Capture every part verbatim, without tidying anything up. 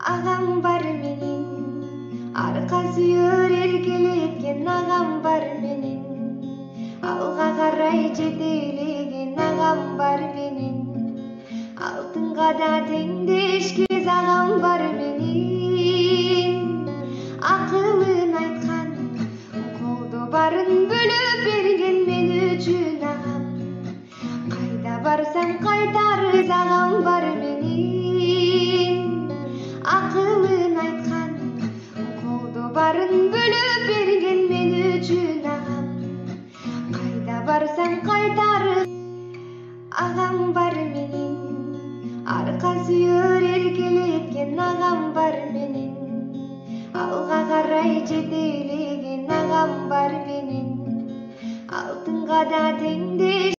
Agam var menin, arka suyur erkelеткен agam var menin. Alga karay жетелеген agam var menin. Алтынга да теңдешкез agam var menin. Акылын айткан, колдо барын бөлөп берген мен үчүн агам. Кайда барсам кайтарыз agam var menin. Акылын айткан, колдо барын бөлөп берген мен үчүн агам. Кайда барсам кайтарыз agam var menin. Арка сүйөр эркелеткен агам бар менин. Алга карай жетелеген агам бар менин. Алтынга да теңдеш.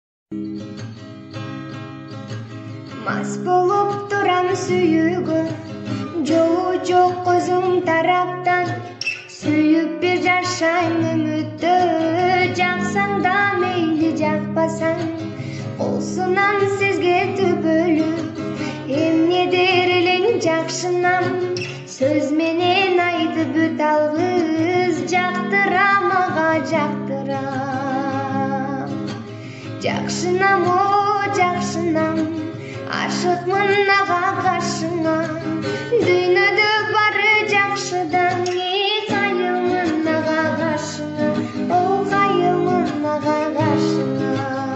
Мас болуп турам сүйүүгө, жолу жок көзүм тараптан. Сүйүп бир жашайм үмүттө, жаксаң да мейли жакпасаң. Колсунан сизге түбөлү, эмне дер элең жакшынам. Сөз менен айтып өт алгыз, жактырам ага жактырам. Жакшынам о жакшынам, ашыкмын ага каршыңа. Дүйнөдө бары жакшыдан, кайылмын ага каршыңа. О кайылмын ага каршыңа.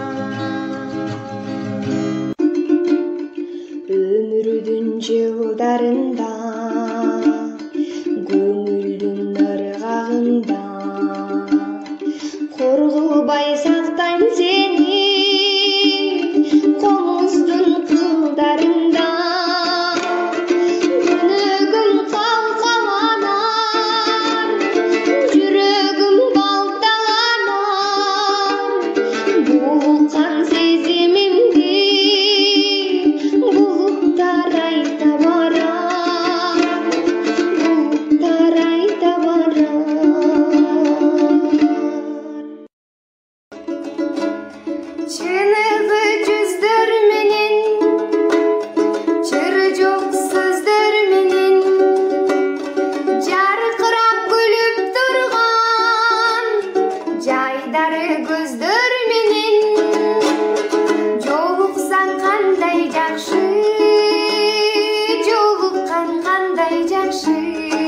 Өмүрдүн жылдарында, көңүлдүн ыргагында, коргобай сактайм сени комуздун кылдарында. Күнөгүм калкаланар, жүрөгүм балталанар. Булкан сезимимди булуттар айта барар, булуттар айта барар. Чыныгы жүздөр менен, чыры жок сөздөр менен, жаркырап күлүп турган жайдары көздөр менен. Жолуксаң кандай жакшы, жолуккан кандай жакшы.